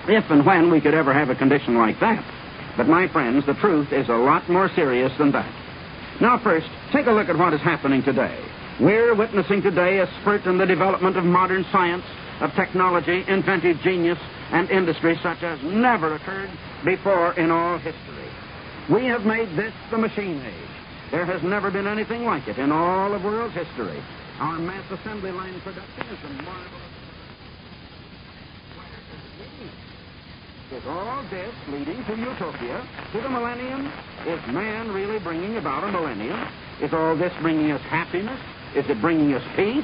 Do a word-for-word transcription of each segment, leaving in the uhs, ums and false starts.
if and when we could ever have a condition like that. But, my friends, the truth is a lot more serious than that. Now, first, take a look at what is happening today. We're witnessing today a spurt in the development of modern science, of technology, inventive genius, and industry such as never occurred before in all history. We have made this the machine age. There has never been anything like it in all of world's history. Our mass assembly line production is a marvelous... Is all this leading to utopia, to the millennium? Is man really bringing about a millennium? Is all this bringing us happiness? Is it bringing us peace?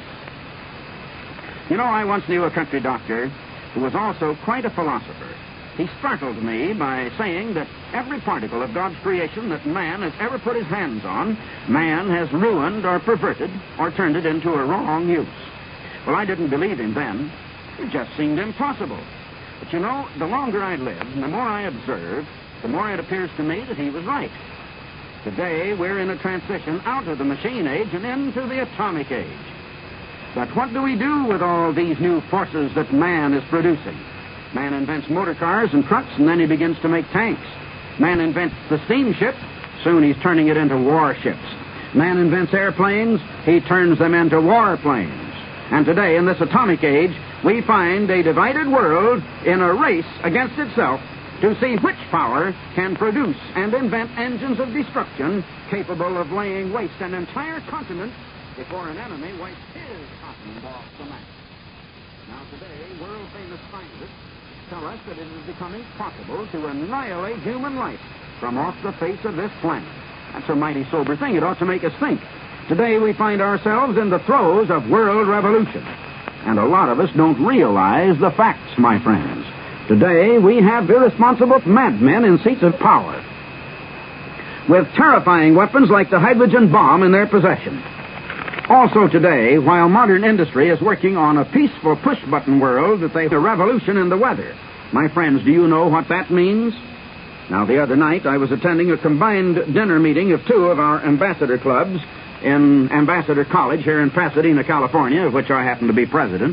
You know, I once knew a country doctor who was also quite a philosopher. He startled me by saying that every particle of God's creation that man has ever put his hands on, man has ruined or perverted or turned it into a wrong use. Well, I didn't believe him then. It just seemed impossible. But you know, the longer I live and the more I observe, the more it appears to me that he was right. Today, we're in a transition out of the machine age and into the atomic age. But what do we do with all these new forces that man is producing? Man invents motor cars and trucks, and then he begins to make tanks. Man invents the steamship, soon he's turning it into warships. Man invents airplanes, he turns them into warplanes. And today, in this atomic age, we find a divided world in a race against itself to see which power can produce and invent engines of destruction capable of laying waste an entire continent before an enemy wipes his cotton off the map. Now today, world-famous scientists tell us that it is becoming possible to annihilate human life from off the face of this planet. That's a mighty sober thing. It ought to make us think. Today we find ourselves in the throes of world revolution. And a lot of us don't realize the facts, my friends. Today we have irresponsible madmen in seats of power with terrifying weapons like the hydrogen bomb in their possession. Also today, while modern industry is working on a peaceful push-button world that they a revolution in the weather. My friends, do you know what that means? Now, the other night, I was attending a combined dinner meeting of two of our ambassador clubs in Ambassador College here in Pasadena, California, of which I happen to be president.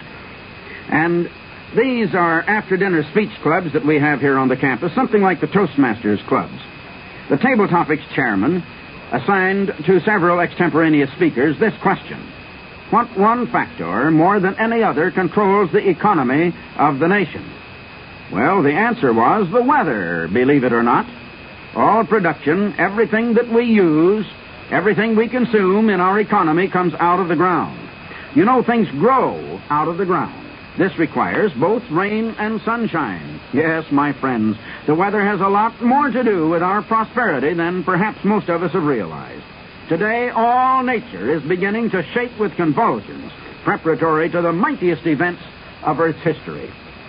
And these are after-dinner speech clubs that we have here on the campus, something like the Toastmasters clubs. The Table Topics chairman assigned to several extemporaneous speakers this question: what one factor, more than any other, controls the economy of the nation? Well, the answer was the weather, believe it or not. All production, everything that we use, everything we consume in our economy comes out of the ground. You know, things grow out of the ground. This requires both rain and sunshine. Yes, my friends, the weather has a lot more to do with our prosperity than perhaps most of us have realized. Today, all nature is beginning to shake with convulsions, preparatory to the mightiest events of Earth's history.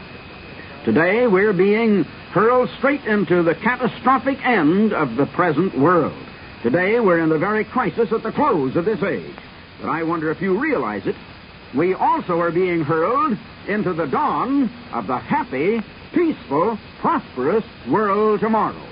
Today, we're being hurled straight into the catastrophic end of the present world. Today, we're in the very crisis at the close of this age. But I wonder if you realize it. We also are being hurled into the dawn of the happy, peaceful, prosperous world tomorrow.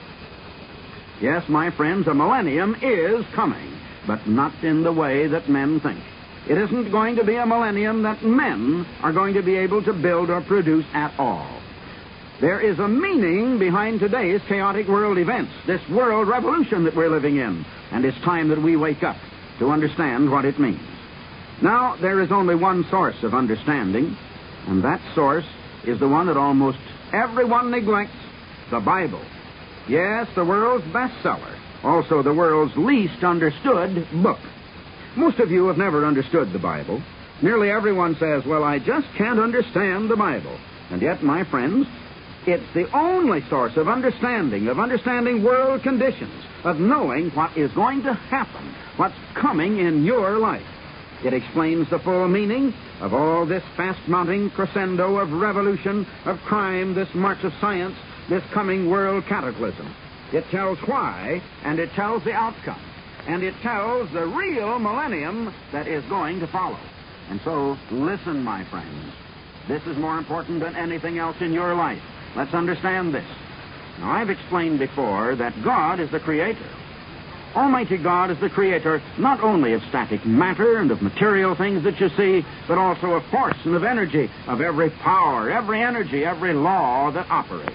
Yes, my friends, a millennium is coming, but not in the way that men think. It isn't going to be a millennium that men are going to be able to build or produce at all. There is a meaning behind today's chaotic world events, this world revolution that we're living in, and it's time that we wake up to understand what it means. Now, there is only one source of understanding, and that source is the one that almost everyone neglects, the Bible. Yes, the world's bestseller, also the world's least understood book. Most of you have never understood the Bible. Nearly everyone says, well, I just can't understand the Bible. And yet, my friends, it's the only source of understanding, of understanding world conditions, of knowing what is going to happen, what's coming in your life. It explains the full meaning of all this fast-mounting crescendo of revolution, of crime, this march of science, this coming world cataclysm. It tells why, and it tells the outcome, and it tells the real millennium that is going to follow. And so, listen, my friends. This is more important than anything else in your life. Let's understand this. Now, I've explained before that God is the creator. Almighty God is the creator not only of static matter and of material things that you see, but also of force and of energy, of every power, every energy, every law that operates.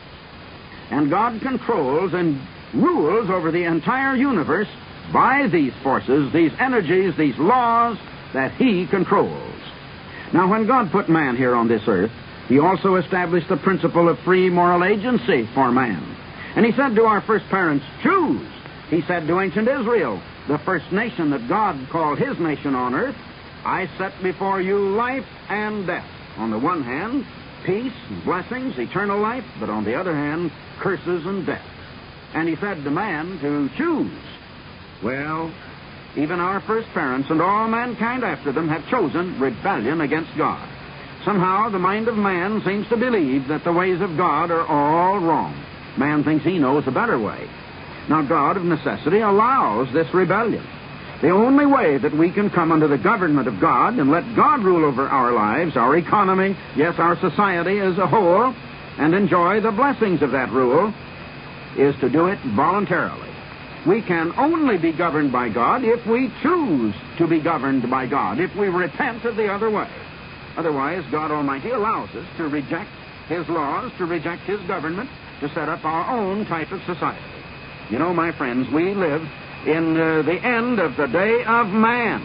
And God controls and rules over the entire universe by these forces, these energies, these laws that He controls. Now, when God put man here on this earth, He also established the principle of free moral agency for man. And He said to our first parents, choose. He said to ancient Israel, the first nation that God called His nation on earth, I set before you life and death. On the one hand, peace and blessings, eternal life, but on the other hand, curses and death. And He said to man to choose. Well, even our first parents and all mankind after them have chosen rebellion against God. Somehow the mind of man seems to believe that the ways of God are all wrong. Man thinks he knows a better way. Now, God, of necessity, allows this rebellion. The only way that we can come under the government of God and let God rule over our lives, our economy, yes, our society as a whole, and enjoy the blessings of that rule, is to do it voluntarily. We can only be governed by God if we choose to be governed by God, if we repent of the other way. Otherwise, God Almighty allows us to reject His laws, to reject His government, to set up our own type of society. You know, my friends, we live in uh, the end of the day of man.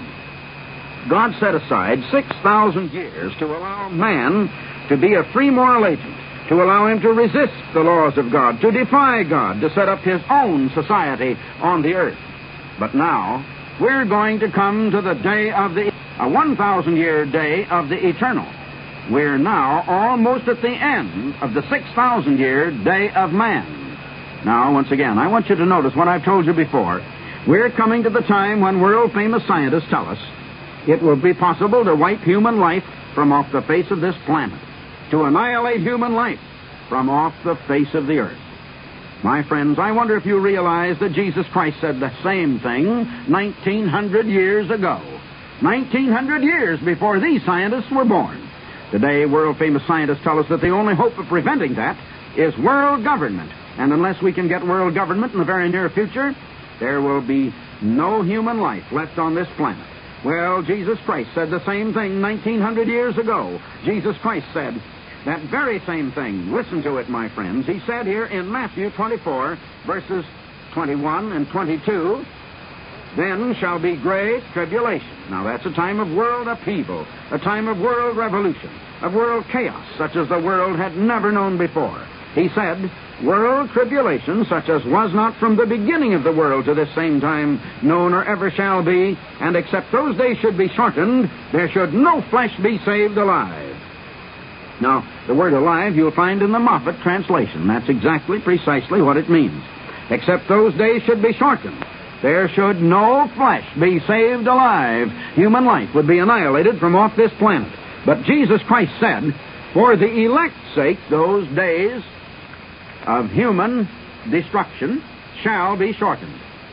God set aside six thousand years to allow man to be a free moral agent, to allow him to resist the laws of God, to defy God, to set up his own society on the earth. But now, we're going to come to the day of the, a one thousand year day of the eternal. We're now almost at the end of the six thousand year day of man. Now, once again, I want you to notice what I've told you before. We're coming to the time when world-famous scientists tell us it will be possible to wipe human life from off the face of this planet, to annihilate human life from off the face of the earth. My friends, I wonder if you realize that Jesus Christ said the same thing nineteen hundred years ago. nineteen hundred years before these scientists were born. Today, world-famous scientists tell us that the only hope of preventing that is world government. And unless we can get world government in the very near future, there will be no human life left on this planet. Well, Jesus Christ said the same thing nineteen hundred years ago. Jesus Christ said that very same thing. Listen to it, my friends. He said here in Matthew twenty-four, verses twenty-one and twenty-two, then shall be great tribulation. Now, that's a time of world upheaval, a time of world revolution, of world chaos, such as the world had never known before. He said, world tribulation, such as was not from the beginning of the world to this same time known or ever shall be, and except those days should be shortened, there should no flesh be saved alive. Now, the word alive you'll find in the Moffat translation. That's exactly, precisely what it means. Except those days should be shortened, there should no flesh be saved alive. Human life would be annihilated from off this planet. But Jesus Christ said, for the elect's sake, those days of human destruction shall be shortened.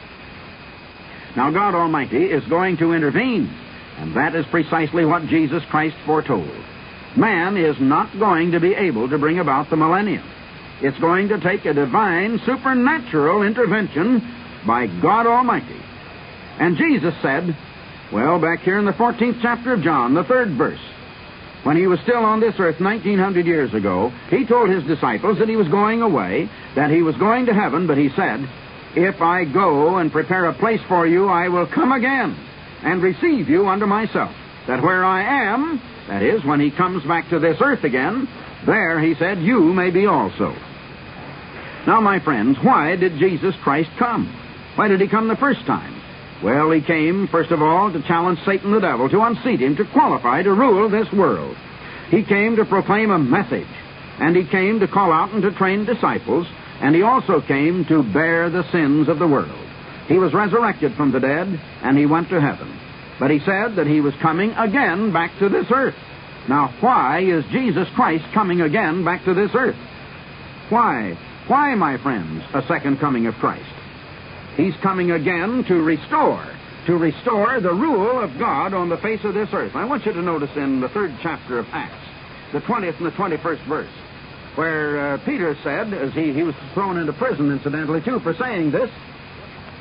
Now, God Almighty is going to intervene, and that is precisely what Jesus Christ foretold. Man is not going to be able to bring about the millennium. It's going to take a divine, supernatural intervention by God Almighty. And Jesus said, well, back here in the fourteenth chapter of John, the third verse, when he was still on this earth nineteen hundred years ago, he told his disciples that he was going away, that he was going to heaven, but he said, if I go and prepare a place for you, I will come again and receive you unto myself, that where I am, that is, when he comes back to this earth again, there, he said, you may be also. Now, my friends, why did Jesus Christ come? Why did he come the first time? Well, he came, first of all, to challenge Satan the devil, to unseat him, to qualify to rule this world. He came to proclaim a message, and he came to call out and to train disciples, and he also came to bear the sins of the world. He was resurrected from the dead, and he went to heaven. But he said that he was coming again back to this earth. Now, why is Jesus Christ coming again back to this earth? Why? Why, my friends, a second coming of Christ? He's coming again to restore, to restore the rule of God on the face of this earth. I want you to notice in the third chapter of Acts, the twentieth and the twenty-first verse, where uh, Peter said, as he, he was thrown into prison, incidentally, too, for saying this,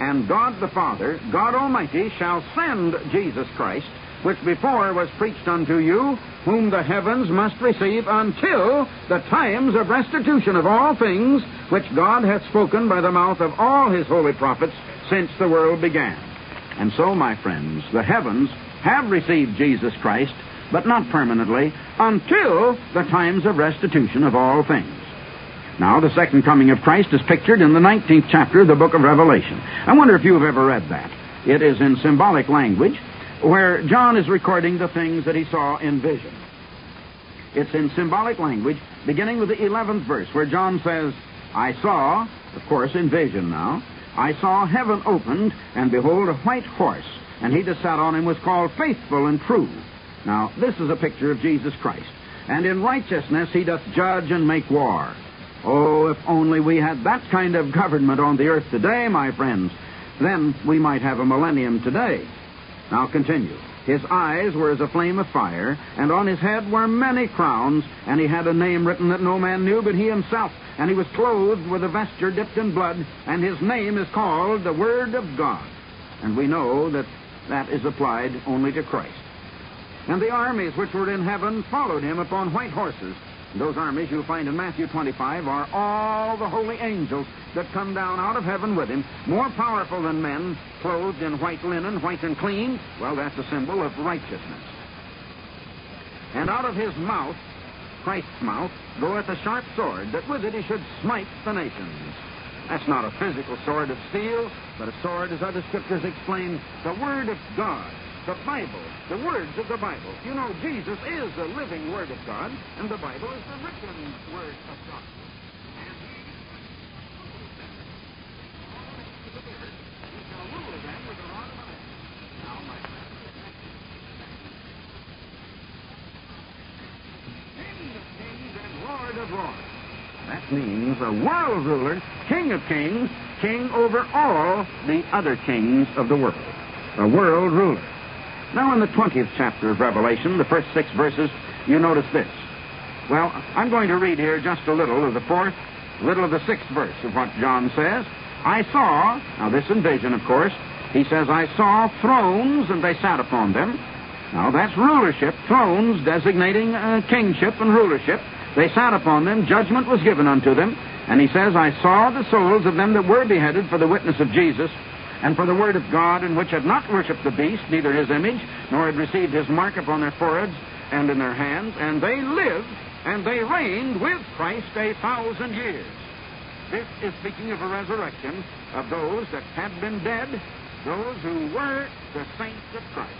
And God the Father, God Almighty, shall send Jesus Christ, which before was preached unto you, whom the heavens must receive until the times of restitution of all things, which God hath spoken by the mouth of all his holy prophets since the world began. And so, my friends, the heavens have received Jesus Christ, but not permanently, until the times of restitution of all things. Now, the second coming of Christ is pictured in the nineteenth chapter of the book of Revelation. I wonder if you have ever read that. It is in symbolic language, where John is recording the things that he saw in vision. It's in symbolic language, beginning with the eleventh verse, where John says, I saw, of course in vision now, I saw heaven opened, and behold a white horse, and he that sat on him was called Faithful and True. Now, this is a picture of Jesus Christ. And in righteousness he doth judge and make war. Oh, if only we had that kind of government on the earth today, my friends, then we might have a millennium today. Now continue. His eyes were as a flame of fire, and on his head were many crowns, and he had a name written that no man knew but he himself. And he was clothed with a vesture dipped in blood, and his name is called the Word of God. And we know that that is applied only to Christ. And the armies which were in heaven followed him upon white horses. Those armies you'll find in Matthew twenty-five are all the holy angels that come down out of heaven with him, more powerful than men, clothed in white linen, white and clean. Well, that's a symbol of righteousness. And out of his mouth, Christ's mouth, goeth a sharp sword, that with it he should smite the nations. That's not a physical sword of steel, but a sword, as other scriptures explain, the Word of God. The Bible, the words of the Bible. You know, Jesus is the living Word of God, and the Bible is the written Word of God. And he shall rule them with a rod of iron. Now, my friends, King of kings and Lord of lords. That means a world ruler, King of kings, king over all the other kings of the world. A world ruler. Now, in the twentieth chapter of Revelation, the first six verses, you notice this. Well, I'm going to read here just a little of the fourth, a little of the sixth verse of what John says. I saw, now this in vision, of course, he says, I saw thrones, and they sat upon them. Now, that's rulership, thrones designating uh, kingship and rulership. They sat upon them, judgment was given unto them. And he says, I saw the souls of them that were beheaded for the witness of Jesus, and for the word of God, in which had not worshipped the beast, neither his image, nor had received his mark upon their foreheads and in their hands, and they lived, and they reigned with Christ a thousand years. This is speaking of a resurrection of those that had been dead, those who were the saints of Christ.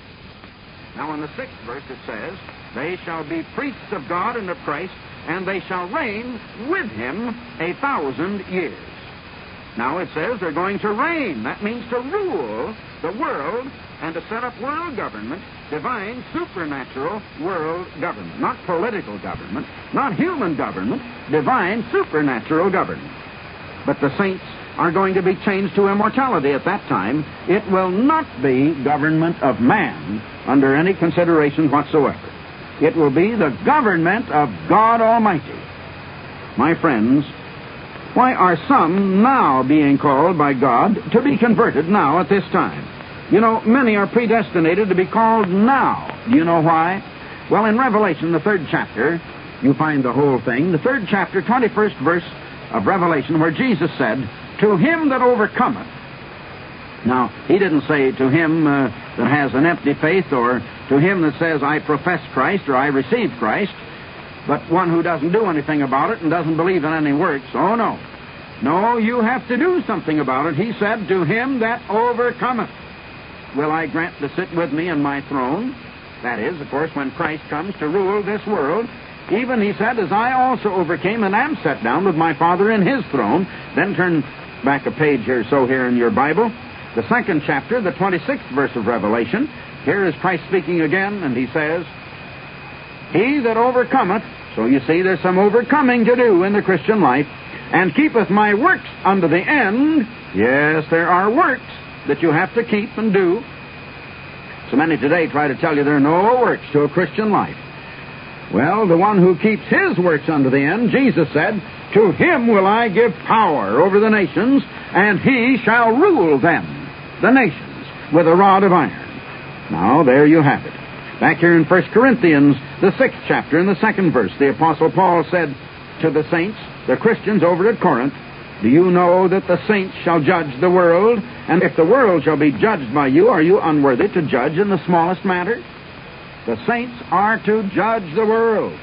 Now, in the sixth verse it says, they shall be priests of God and of Christ, and they shall reign with him a thousand years. Now it says they're going to reign. That means to rule the world and to set up world government, divine, supernatural world government. Not political government, not human government, divine, supernatural government. But the saints are going to be changed to immortality at that time. It will not be government of man under any consideration whatsoever. It will be the government of God Almighty. My friends, why are some now being called by God to be converted now at this time? You know, many are predestinated to be called now. Do you know why? Well, in Revelation, the third chapter, you find the whole thing. The third chapter, twenty-first verse of Revelation, where Jesus said, to him that overcometh. Now, he didn't say to him uh, that has an empty faith, or to him that says, I profess Christ, or I receive Christ, but one who doesn't do anything about it and doesn't believe in any works. Oh, no. No, you have to do something about it. He said, to him that overcometh will I grant to sit with me in my throne. That is, of course, when Christ comes to rule this world. Even, he said, as I also overcame and am set down with my Father in his throne. Then turn back a page or so here in your Bible. The second chapter, the twenty-sixth verse of Revelation. Here is Christ speaking again, and he says, he that overcometh, so you see there's some overcoming to do in the Christian life, and keepeth my works unto the end. Yes, there are works that you have to keep and do. So many today try to tell you there are no works to a Christian life. Well, the one who keeps his works unto the end, Jesus said, to him will I give power over the nations, and he shall rule them, the nations, with a rod of iron. Now, there you have it. Back here in First Corinthians, the sixth chapter, in the second verse, the Apostle Paul said to the saints, the Christians over at Corinth, do you know that the saints shall judge the world? And if the world shall be judged by you, are you unworthy to judge in the smallest matter? The saints are to judge the world.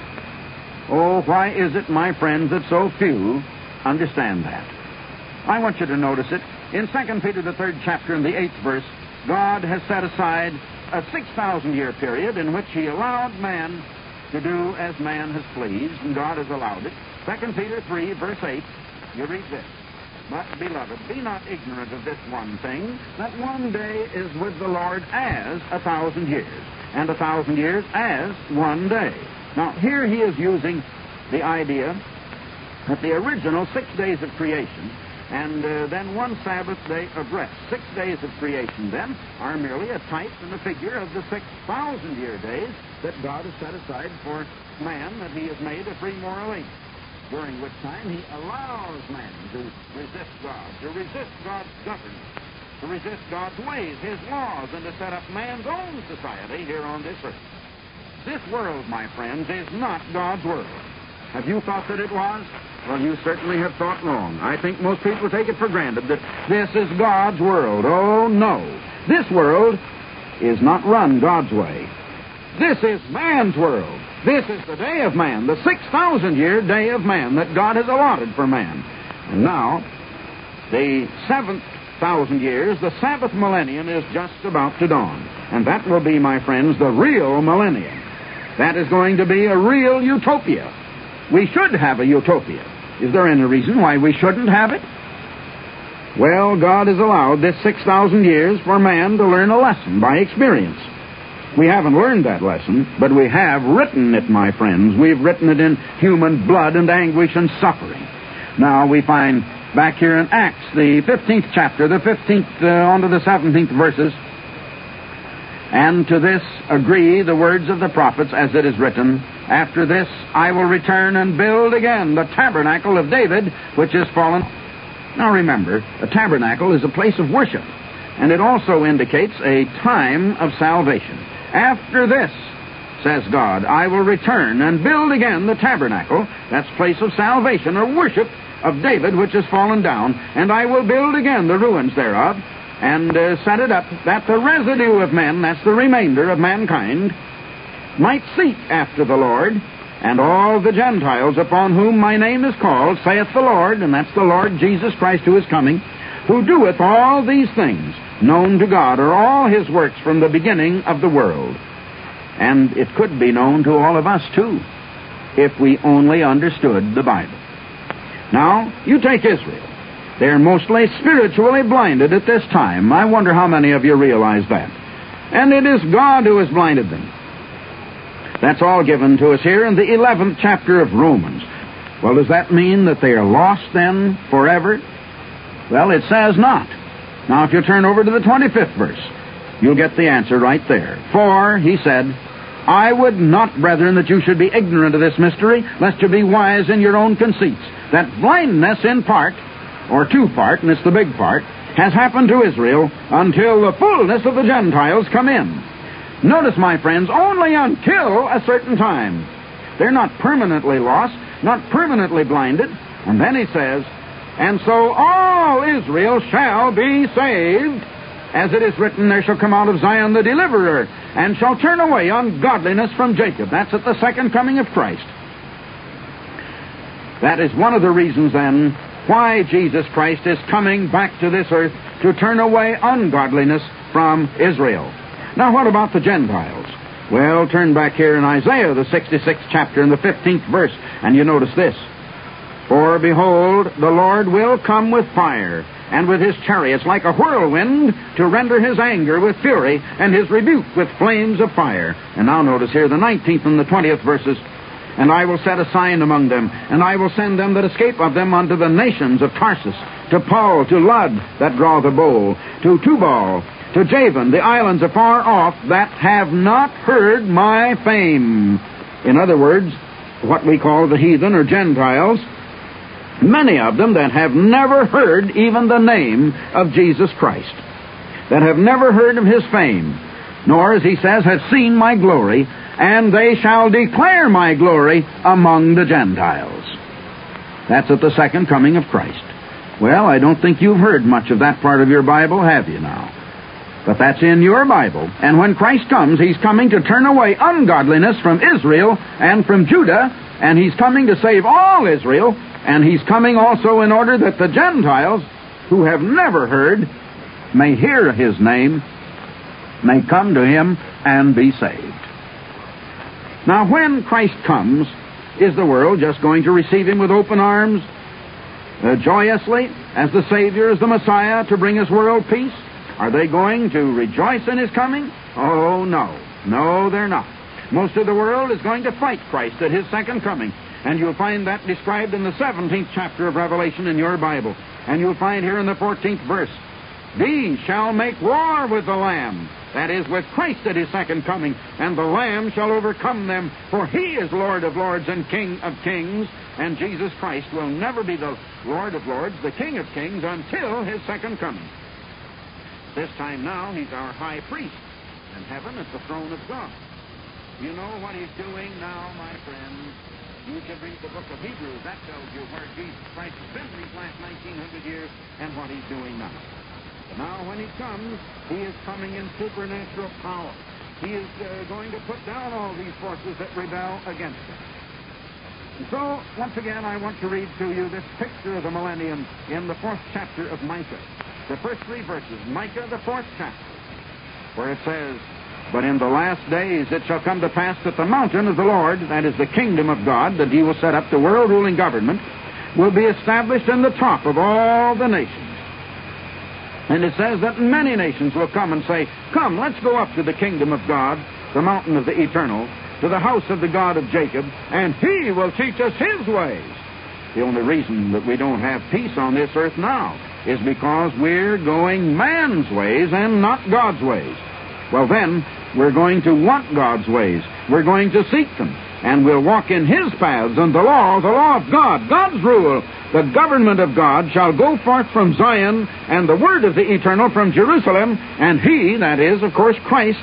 Oh, why is it, my friends, that so few understand that? I want you to notice it. In Second Peter, the third chapter, in the eighth verse, God has set aside a six thousand year period in which he allowed man to do as man has pleased, and God has allowed it. Second Peter three, verse eight, you read this. But, beloved, be not ignorant of this one thing, that one day is with the Lord as a thousand years, and a thousand years as one day. Now, here he is using the idea that the original six days of creation and uh, then one Sabbath day of rest. Six days of creation, then, are merely a type and a figure of the six thousand year days that God has set aside for man, that he has made a free moral agent, during which time he allows man to resist God, to resist God's government, to resist God's ways, his laws, and to set up man's own society here on this earth. This world, my friends, is not God's world. Have you thought that it was? Well, you certainly have thought wrong. I think most people take it for granted that this is God's world. Oh, no. This world is not run God's way. This is man's world. This is the day of man, the six thousand year day of man that God has allotted for man. And now, the seventh thousand years, the Sabbath millennium, is just about to dawn. And that will be, my friends, the real millennium. That is going to be a real utopia. We should have a utopia. Is there any reason why we shouldn't have it? Well, God has allowed this six thousand years for man to learn a lesson by experience. We haven't learned that lesson, but we have written it, my friends. We've written it in human blood and anguish and suffering. Now we find back here in Acts, the fifteenth chapter, the fifteenth uh, on to the seventeenth verses, and to this agree the words of the prophets, as it is written, after this I will return and build again the tabernacle of David, which is fallen. Now remember, a tabernacle is a place of worship, and it also indicates a time of salvation. After this, says God, I will return and build again the tabernacle, that's place of salvation or worship of David, which has fallen down, and I will build again the ruins thereof, and uh, set it up, that the residue of men, that's the remainder of mankind, might seek after the Lord, and all the Gentiles upon whom my name is called, saith the Lord, and that's the Lord Jesus Christ who is coming, who doeth all these things, known to God, are all his works from the beginning of the world. And it could be known to all of us, too, if we only understood the Bible. Now, you take Israel. They're mostly spiritually blinded at this time. I wonder how many of you realize that. And it is God who has blinded them. That's all given to us here in the eleventh chapter of Romans. Well, does that mean that they are lost then forever? Well, it says not. Now, if you turn over to the twenty-fifth verse, you'll get the answer right there. For, he said, I would not, brethren, that you should be ignorant of this mystery, lest you be wise in your own conceits, that blindness in part, or two part, and it's the big part, has happened to Israel until the fullness of the Gentiles come in. Notice, my friends, only until a certain time. They're not permanently lost, not permanently blinded. And then he says, and so all Israel shall be saved. As it is written, there shall come out of Zion the deliverer, and shall turn away ungodliness from Jacob. That's at the second coming of Christ. That is one of the reasons, then, why Jesus Christ is coming back to this earth to turn away ungodliness from Israel. Now, what about the Gentiles? Well, turn back here in Isaiah, the sixty-sixth chapter, and the fifteenth verse, and you notice this. For, behold, the Lord will come with fire, and with his chariots like a whirlwind, to render his anger with fury, and his rebuke with flames of fire. And now notice here the nineteenth and the twentieth verses. And I will set a sign among them, and I will send them that escape of them unto the nations of Tarsus, to Pul, to Lud, that draw the bow, to Tubal, to Javan, the islands afar off, that have not heard my fame. In other words, what we call the heathen or Gentiles, Many of them that have never heard even the name of Jesus Christ, that have never heard of his fame, nor, as he says, have seen my glory, and they shall declare my glory among the Gentiles. That's at the second coming of Christ. Well, I don't think you've heard much of that part of your Bible, have you now? But that's in your Bible. And when Christ comes, he's coming to turn away ungodliness from Israel and from Judah, and he's coming to save all Israel, and he's coming also in order that the Gentiles, who have never heard, may hear his name, may come to him and be saved. Now, when Christ comes, is the world just going to receive him with open arms, uh, joyously, as the Savior, as the Messiah, to bring us world peace? Are they going to rejoice in his coming? Oh, no. No, they're not. Most of the world is going to fight Christ at his second coming. And you'll find that described in the seventeenth chapter of Revelation in your Bible. And you'll find here in the fourteenth verse, these shall make war with the Lamb, that is, with Christ at his second coming, and the Lamb shall overcome them, for he is Lord of lords and King of kings, and Jesus Christ will never be the Lord of lords, the King of kings, until his second coming. This time now, he's our high priest in heaven at the throne of God. You know what he's doing now, my friends? You can read the book of Hebrews. That tells you where Jesus Christ has been these last nineteen hundred years and what he's doing now. But now when he comes, he is coming in supernatural power. He is uh, going to put down all these forces that rebel against him. And so, once again, I want to read to you this picture of the millennium in the fourth chapter of Micah. The first three verses, Micah, the fourth chapter, where it says, but in the last days it shall come to pass that the mountain of the Lord, that is the kingdom of God, that he will set up, the world-ruling government, will be established in the top of all the nations. And it says that many nations will come and say, come, let's go up to the kingdom of God, the mountain of the eternal, to the house of the God of Jacob, and he will teach us his ways. The only reason that we don't have peace on this earth now is because we're going man's ways and not God's ways. Well, then, we're going to want God's ways. We're going to seek them. And we'll walk in his paths, and the law, the law of God, God's rule, the government of God shall go forth from Zion, and the word of the eternal from Jerusalem, and he, that is, of course, Christ,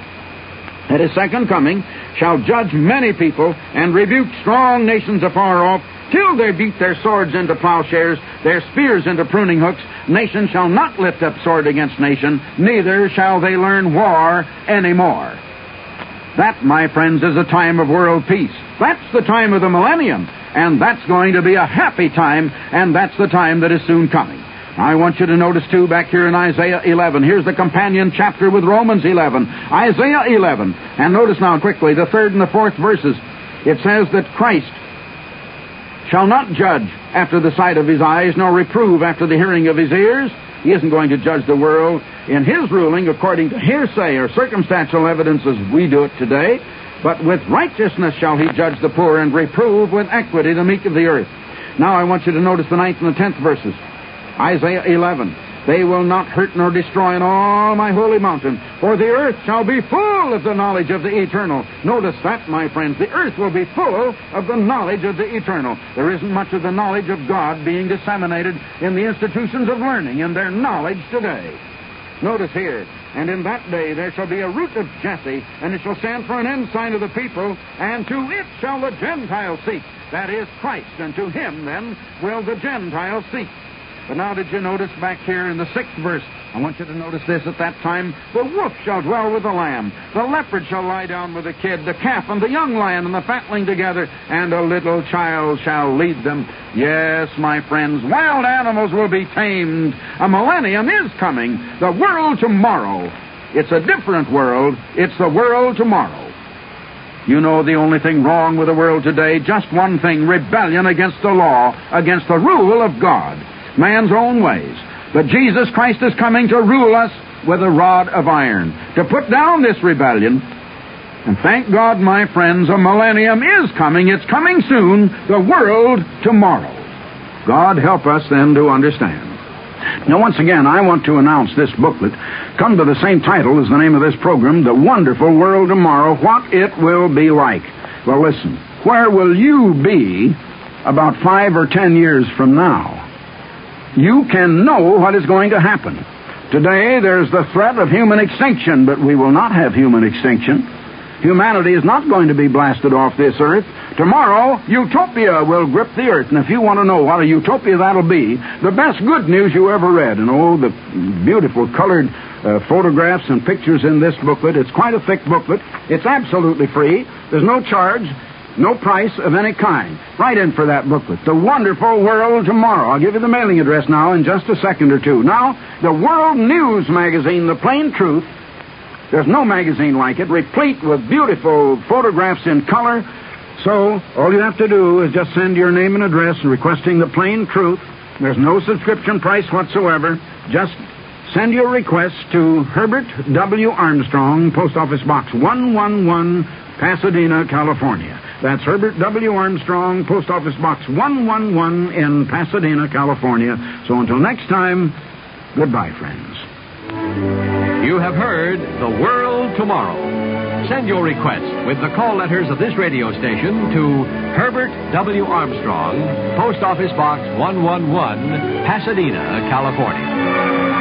at his second coming, shall judge many people and rebuke strong nations afar off, till they beat their swords into plowshares, their spears into pruning hooks. Nation shall not lift up sword against nation, neither shall they learn war any more. That, my friends, is a time of world peace. That's the time of the millennium, and that's going to be a happy time, and that's the time that is soon coming. I want you to notice, too, back here in Isaiah eleven. Here's the companion chapter with Romans eleven. Isaiah eleven. And notice now quickly the third and the fourth verses. It says that Christ shall not judge after the sight of his eyes, nor reprove after the hearing of his ears. He isn't going to judge the world in his ruling according to hearsay or circumstantial evidence as we do it today, but with righteousness shall he judge the poor and reprove with equity the meek of the earth. Now I want you to notice the ninth and the tenth verses. Isaiah eleven. They will not hurt nor destroy in all my holy mountain, for the earth shall be full of the knowledge of the eternal. Notice that, my friends. The earth will be full of the knowledge of the eternal. There isn't much of the knowledge of God being disseminated in the institutions of learning in their knowledge today. Notice here, and in that day there shall be a root of Jesse, and it shall stand for an ensign of the people, and to it shall the Gentiles seek. That is Christ, and to him, then, will the Gentiles seek. But now did you notice back here in the sixth verse, I want you to notice this, at that time, the wolf shall dwell with the lamb, the leopard shall lie down with the kid, the calf and the young lion and the fatling together, and a little child shall lead them. Yes, my friends, wild animals will be tamed. A millennium is coming. The world tomorrow. It's a different world. It's the world tomorrow. You know the only thing wrong with the world today, just one thing, rebellion against the law, against the rule of God. Man's own ways. But Jesus Christ is coming to rule us with a rod of iron, to put down this rebellion. And thank God, my friends, a millennium is coming. It's coming soon. The world tomorrow. God help us then to understand. Now, once again, I want to announce this booklet, come to the same title as the name of this program, The Wonderful World Tomorrow, What It Will Be Like. Well, listen, where will you be about five or ten years from now. You can know what is going to happen. Today, there's the threat of human extinction, but we will not have human extinction. Humanity is not going to be blasted off this earth. Tomorrow, utopia will grip the earth. And if you want to know what a utopia that'll be, the best good news you ever read, and oh, the beautiful colored uh, photographs and pictures in this booklet. It's quite a thick booklet. It's absolutely free. There's no charge, no price of any kind. Write in for that booklet. The Wonderful World Tomorrow. I'll give you the mailing address now in just a second or two. Now, the World News magazine, The Plain Truth. There's no magazine like it, replete with beautiful photographs in color. So, all you have to do is just send your name and address requesting The Plain Truth. There's no subscription price whatsoever. Just send your request to Herbert W. Armstrong, Post Office Box one one one, Pasadena, California. That's Herbert W. Armstrong, Post Office Box one one one in Pasadena, California. So until next time, goodbye, friends. You have heard The World Tomorrow. Send your requests with the call letters of this radio station to Herbert W. Armstrong, Post Office Box one one one, Pasadena, California.